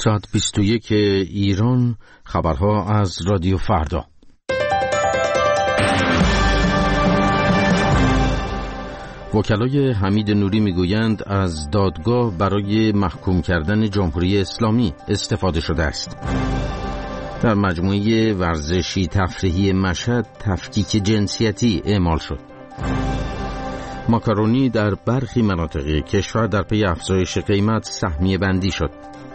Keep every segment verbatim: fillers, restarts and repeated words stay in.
ساعت بیست و یک ایران، خبرها از رادیو فردا. وکلای حمید نوری میگویند از دادگاه برای محکوم کردن جمهوری اسلامی استفاده شده است. در مجموعه ورزشی تفریحی مشهد تفکیک جنسیتی اعمال شد. ماکارونی در برخی مناطق کشور در پی افزایش قیمت سهمیه بندی شد.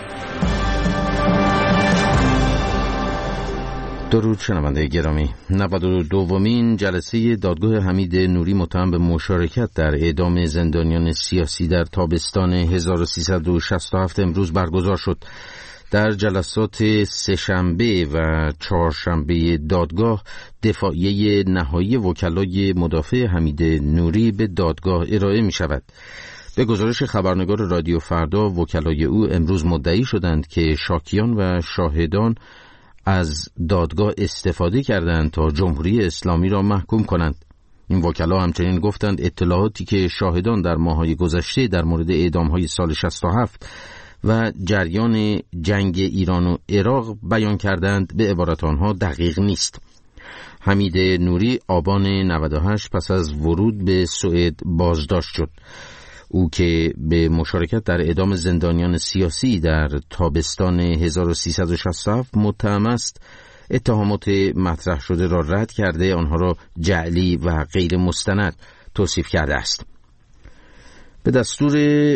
درود شنونده گرامی. نود و دومین جلسه دادگاه حمید نوری متهم به مشارکت در اعدام زندانیان سیاسی در تابستان هزار و سیصد و شصت و هفت امروز برگزار شد. در جلسات سه‌شنبه و چهارشنبه دادگاه دفاعیه نهایی وکلای مدافع حمید نوری به دادگاه ارائه می شود. به گزارش خبرنگار رادیو فردا، وکلای او امروز مدعی شدند که شاکیان و شاهدان از دادگاه استفاده کردند تا جمهوری اسلامی را محکوم کنند. این وکلا همچنین گفتند اطلاعاتی که شاهدان در ماه‌های گذشته در مورد اعدام‌های سال شصت و هفت و جریان جنگ ایران و عراق بیان کردند به عبارت آنها دقیق نیست. حمید نوری آبان نود و هشت پس از ورود به سوئد بازداشت شد. او که به مشارکت در اعدام زندانیان سیاسی در تابستان هزار و سیصد و شصت و هفت متهم است، اتهامات مطرح شده را رد کرده آنها را جعلی و غیر مستند توصیف کرده است. به دستور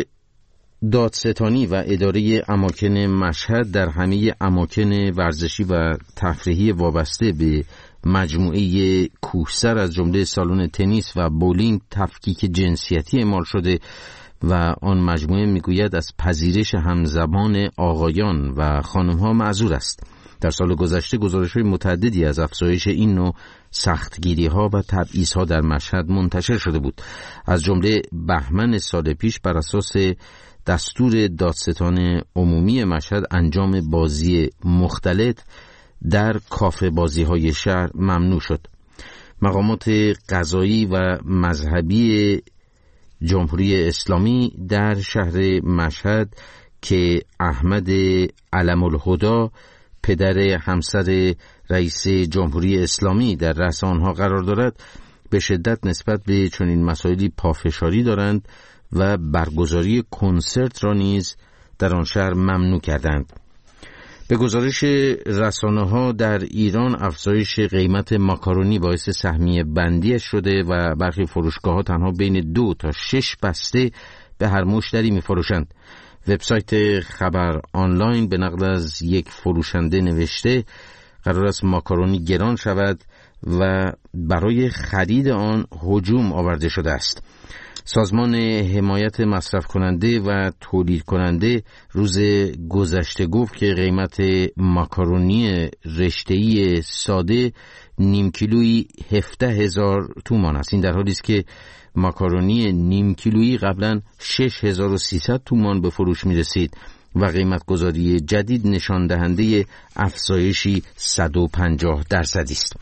دادستانی و اداره اماکن مشهد در همه اماکن ورزشی و تفریحی وابسته به مجموعه کوهسر از جمله سالن تنیس و بولینگ تفکیک جنسیتی اعمال شده و آن مجموعه میگوید از پذیرش همزمان آقایان و خانم‌ها معذور است. در سال گذشته گزارش‌های متعددی از افزایش این نوع سختگیری‌ها و تبعیض‌ها در مشهد منتشر شده بود. از جمله بهمن سال پیش بر اساس دستور دادستان عمومی مشهد انجام بازی مختلط در کافه بازی‌های شهر ممنوع شد. مقامات قضایی و مذهبی جمهوری اسلامی در شهر مشهد که احمد علم الهدی پدر همسر رئیس جمهوری اسلامی در رأس آنها قرار دارد، به شدت نسبت به چنین مسائلی پافشاری دارند و برگزاری کنسرت را نیز در آن شهر ممنوع کردند. به گزارش رسانه‌ها در ایران افزایش قیمت ماکارونی باعث سهمیه بندیش شده و برخی فروشگاه‌ها تنها بین دو تا شش بسته به هر مشتری می‌فروشند. وبسایت خبر آنلاین به نقل از یک فروشنده نوشته قرار است ماکارونی گران شود و برای خرید آن هجوم آورده شده است. سازمان حمایت مصرف کننده و تولید کننده روز گذشته گفت که قیمت ماکارونی رشته‌ای ساده نیم کیلویی هفده هزار تومان است. این در حالی است که ماکارونی نیم کیلویی قبلا شش هزار و سیصد تومان به فروش می رسید و قیمت گذاری جدید نشان دهنده افزایشی صد و پنجاه درصدی است.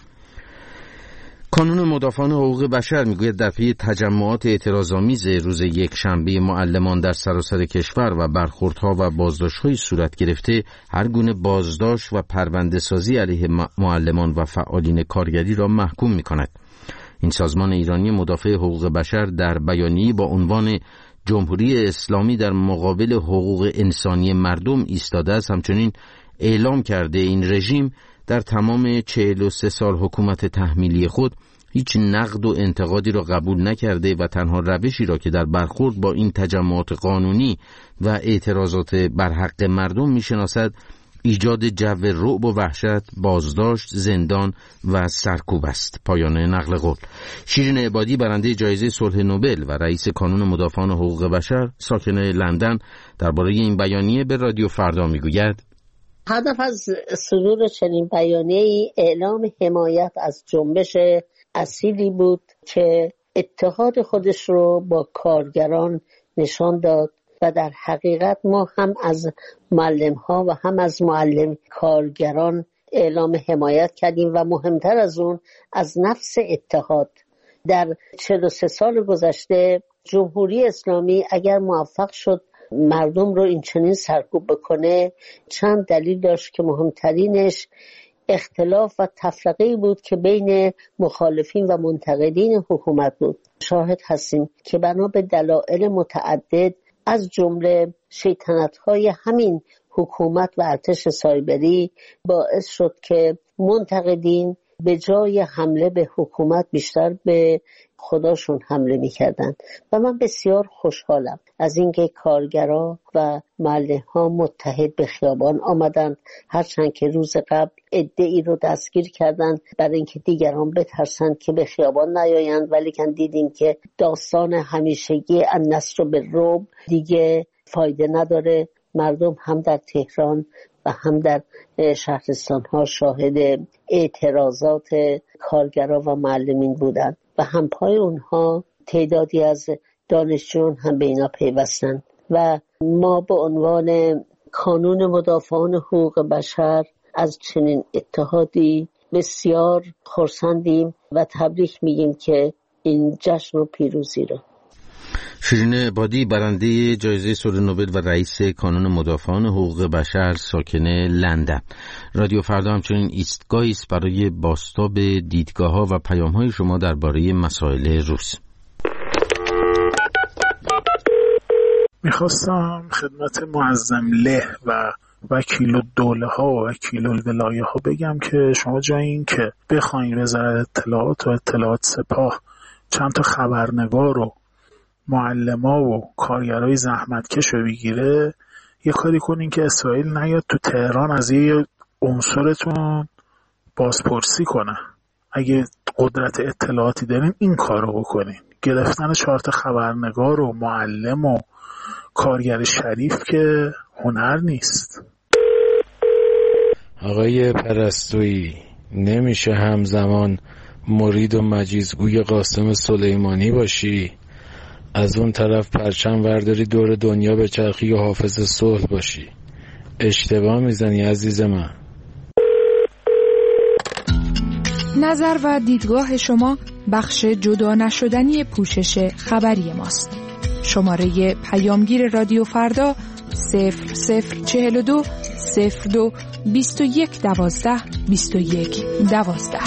کانون مدافعان حقوق بشر میگوید در پی تجمعات اعتراض‌آمیز روز یک شنبه معلمان در سراسر کشور و برخوردها و بازداشت‌های صورت گرفته، هر گونه بازداشت و پرونده‌سازی علیه معلمان و فعالین کارگری را محکوم می‌کند. این سازمان ایرانی مدافع حقوق بشر در بیانیه‌ای با عنوان جمهوری اسلامی در مقابل حقوق انسانی مردم ایستاده است. همچنین اعلام کرده این رژیم در تمام چهل و سه سال حکومت تحمیلی خود هیچ نقد و انتقادی را قبول نکرده و تنها روشی را که در برخورد با این تجمعات قانونی و اعتراضات بر حق مردم میشناسد ایجاد جو رعب و وحشت، بازداشت، زندان و سرکوب است. پایان نقل قول. شیرین عبادی برنده جایزه صلح نوبل و رئیس کانون مدافعان حقوق بشر ساکن لندن درباره این بیانیه به رادیو فردا میگوید: هدف از صدور چنین بیانیه‌ای اعلام حمایت از جنبش اصیلی بود که اتحاد خودش رو با کارگران نشان داد و در حقیقت ما هم از معلم‌ها و هم از معلم کارگران اعلام حمایت کردیم و مهمتر از اون از نفس اتحاد. در چهل و سه سال گذشته جمهوری اسلامی اگر موفق شد مردم رو این چنین سرکوب بکنه چند دلیل داشت که مهمترینش اختلاف و تفرقه‌ای بود که بین مخالفین و منتقدین حکومت بود. شاهد هستیم که بنا به دلایل متعدد از جمله شیطنت‌های همین حکومت و ارتش سایبری باعث شد که منتقدین به جای حمله به حکومت بیشتر به خداشون حمله می‌کردند و من بسیار خوشحالم از اینکه کارگرا و محله‌ها متحد به خیابان آمدند، هرچند که روز قبل عده‌ای رو دستگیر کردند برای اینکه دیگران بترسند که به خیابان نیایند، ولی کن دیدیم که داستان همیشگی النصر بالرعب دیگه فایده نداره. مردم هم در تهران و هم در شهرستان ها شاهد اعتراضات کارگرا و معلمین بودند و همپای اونها تعدادی از دانشجویان هم به اینا پیوستند و ما به عنوان کانون مدافعان حقوق بشر از چنین اتحادی بسیار خرسندیم و تبریک میگیم که این جشن و پیروزی رو. شیرین عبادی، برنده جایزه صلح نوبل و رئیس کانون مدافعان حقوق بشر، ساکن لندن. رادیو فردا همچنین ایستگاهی است برای بازتاب دیدگاه‌ها و پیام‌های شما درباره مسائل روز. میخواستم خدمت معظم له و وکیل الدوله ها و وکیل الولایه ها بگم که شما جای این که بخواین وزارت اطلاعات و اطلاعات سپاه چند تا خبرنگار و معلما و کارگرای زحمتکش رو بگیره، یه کاری کنین که اسرائیل نیاد تو تهران از یه عنصرتون بازپرسی کنه. اگه قدرت اطلاعاتی دارین این کار رو بکنین. گرفتن چهار تا خبرنگار و معلم و کارگر شریف که هنر نیست. آقای پرستویی، نمیشه همزمان مرید و مجیزگوی قاسم سلیمانی باشی، از اون طرف پرچم ورداری دور دنیا به چرخی و حافظ صلح باشی. اشتباه میزنی عزیز من. نظر و دیدگاه شما بخش جدا نشدنی پوشش خبری ماست. شماره پیامگیر رادیو فردا صفر صفر چهل و دو صفر دو بیست و یک دوازده بیست و یک دوازده.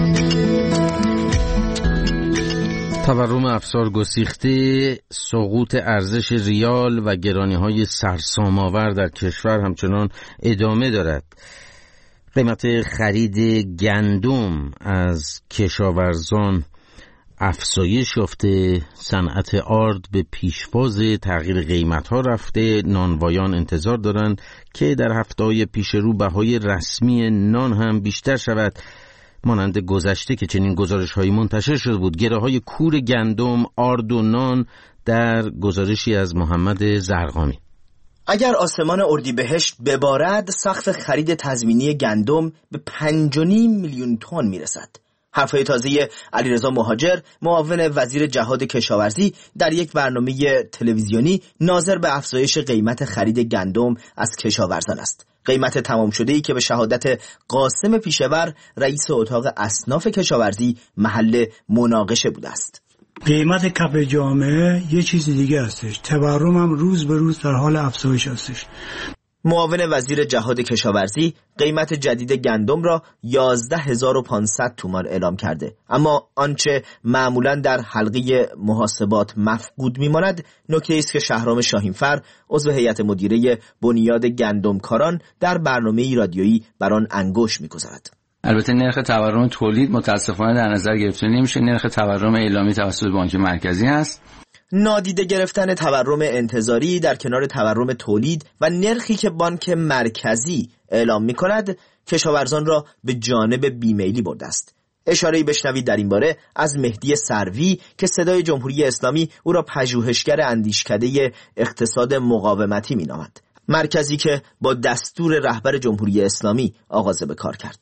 تورم افسار گسیخته، سقوط ارزش ریال و گرانی‌های سرسام‌آور در کشور همچنان ادامه دارد. قیمت خرید گندم از کشاورزان افزایش یافته، صنعت آرد به پیشواز تغییر قیمت‌ها رفته. نانوایان انتظار دارند که در هفته‌های پیش رو بهای رسمی نان هم بیشتر شود، مانند گذشته که چنین گزارش‌هایی منتشر شده بود. گره‌های کور گندم، آرد و نان در گزارشی از محمد زرقامی. اگر آسمان اردیبهشت ببارد، سقف خرید تضمینی گندم به پنج و نیم میلیون تن میرسد. حرفهای تازه علیرضا مهاجر، معاون وزیر جهاد کشاورزی، در یک برنامه تلویزیونی ناظر به افزایش قیمت خرید گندم از کشاورزان است. قیمت تمام شده‌ای که به شهادت قاسم پیشور، رئیس اتاق اصناف کشاورزی، محل مناقشه بوده است. قیمت کف جامعه یه چیز دیگه هستش. تورم هم روز به روز در حال افزایش هستش. معاون وزیر جهاد کشاورزی قیمت جدید گندم را یازده هزار و پانصد تومان اعلام کرده، اما آنچه معمولاً در حلقه محاسبات مفقود میماند نکته است که شهرام شاهینفر، عضو هیئت مدیره بنیاد گندمکاران، در برنامه رادیویی بر آن انگشت می‌گذارد. البته نرخ تورم تولید متاسفانه در نظر گرفته نمیشه. نرخ تورم اعلامی توسط بانک مرکزی است. نادیده گرفتن تورم انتظاری در کنار تورم تولید و نرخی که بانک مرکزی اعلام می کند، کشاورزان را به جانب بیمیلی برده است. اشاره‌ای بشنوید در این باره از مهدی سروی که صدای جمهوری اسلامی او را پژوهشگر اندیشکده اقتصاد مقاومتی می‌نامد. مرکزی که با دستور رهبر جمهوری اسلامی آغاز به کار کرد. از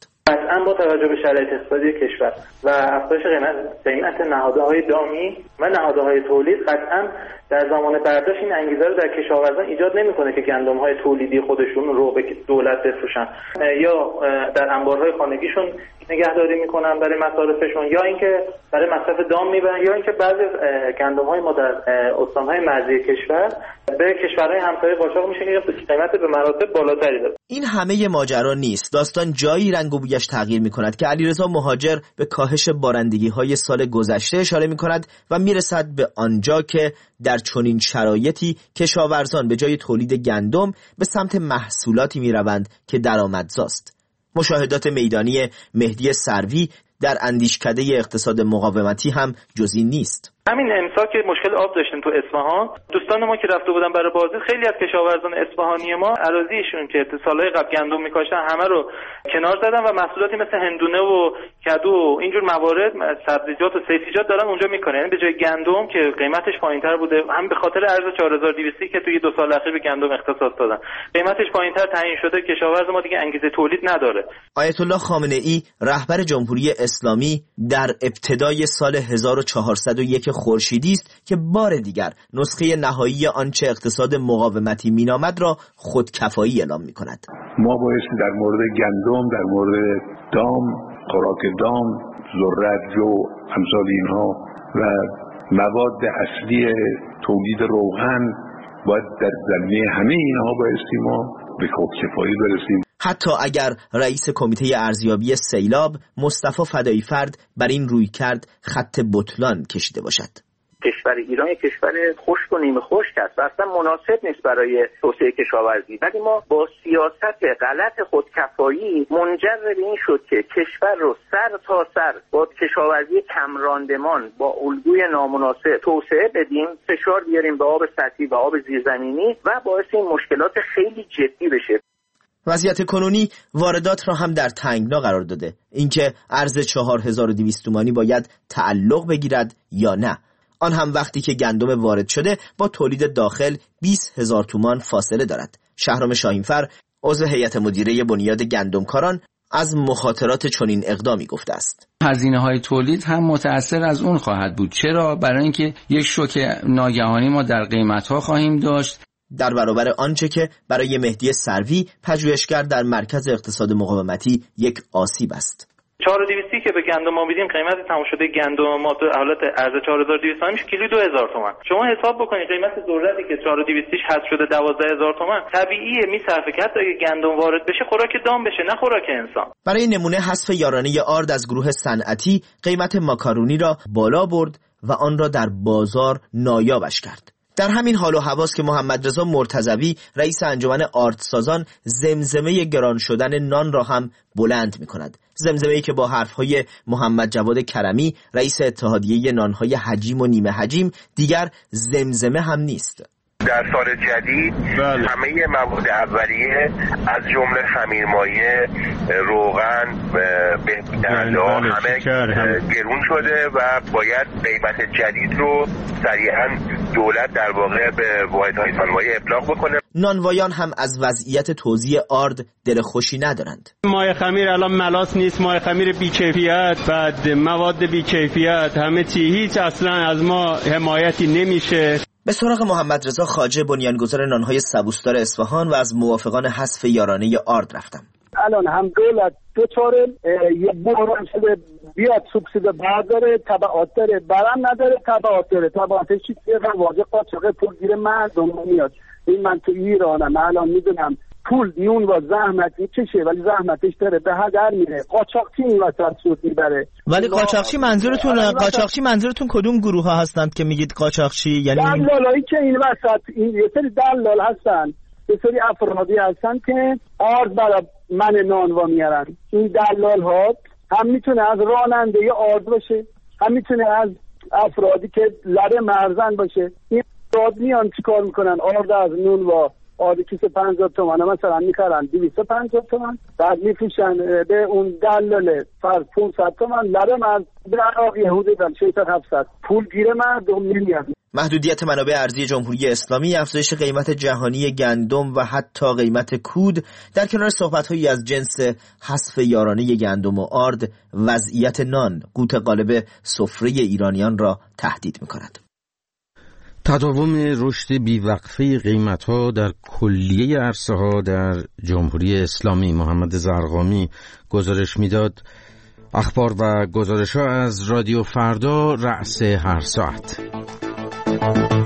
قطعا با توجه به شرایط اقتصادی کشور و افزایش قیمت قیمت نهادهای دامی و نهادهای تولید قطعا در زمان برداشت این انگیزه رو در کشاورزان ایجاد نمیکنه که گندم‌های تولیدی خودشون رو به دولت بفروشن یا در انبارهای خانگیشون نگهداری میکنن برای مصارفشون، یا اینکه برای مصرف دام میبرن، یا اینکه بعضی گندم‌های ما در استان‌های مرزی کشور به کشورهای همسایه قاچاق میشه که قیمت به مراتب بالاتری داره. این همه ماجرا نیست. داستان جایی رنگ و بویش تغییر میکند که علیرضا مهاجر به کاهش بارندگی‌های سال گذشته اشاره میکند و میرسد به آنجا که در چنین شرایطی کشاورزان به جای تولید گندم به سمت محصولاتی میروند که درآمدزاست. مشاهدات میدانی مهدی سروی در اندیشکده اقتصاد مقاومتی هم جزئی نیست. همین امسال که مشکل آب داشتیم تو اصفهان، دوستان ما که رفته بودن برای بازدید، خیلی از کشاورزان اصفهانی ما اراضیشون که سالهای قبل گندم میکاشتن همه رو کنار زدن و محصولاتی مثل هندونه و کدو و اینجور موارد، سبزیجات و سبزیجات دارن اونجا میکنن. یعنی به جای گندم که قیمتش پایینتر بوده، هم به خاطر ارز چهار هزار و دویست که توی دو سال اخیر به گندم اختصاص دادن، قیمتش پایینتر تعیین شده، کشاورز ما دیگه انگیزه تولید نداره. آیت الله خامنه ای رهبر جمهوری اسلامی در ابتدای سال هزار و چهارصد و یک خورشیدی است که بار دیگر نسخه نهایی آنچه اقتصاد مقاومتی مینامد را خودکفایی اعلام می‌کند. ما بایستی در مورد گندم، در مورد دام، خوراک دام، ذرت، جو، امثال اینها و مواد اصلی تولید روغن، باید در زمینه همه اینها بایستی ما به خودکفایی برسیم. حتی اگر رئیس کمیته ارزیابی سیلاب مصطفی فدایی‌فرد بر این رویکرد خط بطلان کشیده باشد. کشور ایران یک کشور خشک و نیمه خشک است و اصلا مناسب نیست برای توسعه کشاورزی، ولی ما با سیاست غلط خودکفایی منجر به این شد که کشور رو سر تا سر با کشاورزی کم راندمان با الگوی نامناسب توسعه بدیم، فشار بیاریم به آب سطحی و آب زیرزمینی و باعث این مشکلات خیلی جدی بشه. وضعیت کنونی واردات را هم در تنگنا قرار داده. اینکه ارز چهار هزار و دویست تومانی باید تعلق بگیرد یا نه، آن هم وقتی که گندم وارد شده با تولید داخل بیست هزار تومان فاصله دارد. شهرام شاهینفر، عضو هیئت مدیره بنیاد گندمکاران، از مخاطرات چنین اقدامی گفته است. هزینه‌های تولید هم متأثر از اون خواهد بود. چرا؟ برای اینکه یک شوک ناگهانی ما در قیمت‌ها خواهیم داشت. در برابر آنچه که برای مهدی سروی، پژوهشگر در مرکز اقتصاد مقاومتی، یک آسیب است. چهار هزار و دویست که به گندم ما میدیم، قیمت تمام شده گندم ما تو حالت ارز چهار هزار و دویست میشه کیلو دو هزار تومان. شما حساب بکنید قیمت ذرتی که چهار هزار و دویست حذف شده دوازده هزار تومان، طبیعیه میصرفه که حتی اگه گندم وارد بشه خوراک دام بشه، نه خوراک انسان. برای نمونه حذف یارانه آرد از گروه صنعتی قیمت ماکارونی را بالا برد و آن را در بازار نایابش کرد. در همین حال و حواس که محمد رضا مرتضوی، رئیس انجمن آردسازان، زمزمه گران شدن نان را هم بلند می کند. زمزمه‌ای که با حرفهای محمد جواد کرمی، رئیس اتحادیه نانهای حجیم و نیمه حجیم، دیگر زمزمه هم نیست. در سال جدید بله. همه مواد اولیه از جمله خمیرمایه، روغن، بهبودنده بله همه گرون شده و باید قیمت جدید رو سریعا دولت در واقع به واحدهای نانوایی ابلاغ بکنه. نانوایان هم از وضعیت توزیع آرد دل خوشی ندارند. مایه خمیر الان ملاس نیست، مایه خمیر بی‌کیفیت، بعد مواد بی‌کیفیت، همه چی، هیچ اصلا از ما حمایتی نمیشه. به سراغ محمد رضا خواجه، بنیانگذار نانهای سبوسدار اصفهان و از موافقان حذف یارانه آرد رفتم. الان هم دولت دوچار یه بحران شده، بیاد سوبسید برداره، تبعات داره، برم نداره، تبعات داره. تبعاتش چیزیه و واجه قاچاق پول گیر مردم میاد. این من تو ایرانم، الان میدونم پول نون و زحمت میکشه ولی زحمتش داره به هدر میره. قاچاقچی این وسط سود میبره. ولی قاچاقچی منظورتون قاچاقچی منظورتون کدوم گروه ها هستند که میگید قاچاقچی؟ یعنی دلالایی که این وسط این یه سری دلال هستن، یه سری افرادی هستن که آرد برای من نانوا میارن. این دلال ها هم میتونه از راننده آرد باشه، هم میتونه از افرادی که لبه مرزن باشه. این افراد میان چیکار میکنن؟ آرد از نون و آلو کیسه پنجاه تومن مثلا میخرن دویست و پنجاه تومن، بعد میفروشن به اون دلاله فرض پانصد تومن، لبه من به عراق یهودی دل شیطان هفتصد پول گیره مردم نمیاد. محدودیت منابع ارزی جمهوری اسلامی، افزایش قیمت جهانی گندم و حتی قیمت کود در کنار صحبت‌هایی از جنس حذف یارانه گندم و آرد، وضعیت نان قوت قالب سفره ایرانیان را تهدید می‌کند. تداوم رشد بیوقفه قیمت‌ها در کلیه عرصه‌ها در جمهوری اسلامی. محمد زرقامی گزارش می‌داد. اخبار و گزارش‌ها از رادیو فردا رأس هر ساعت.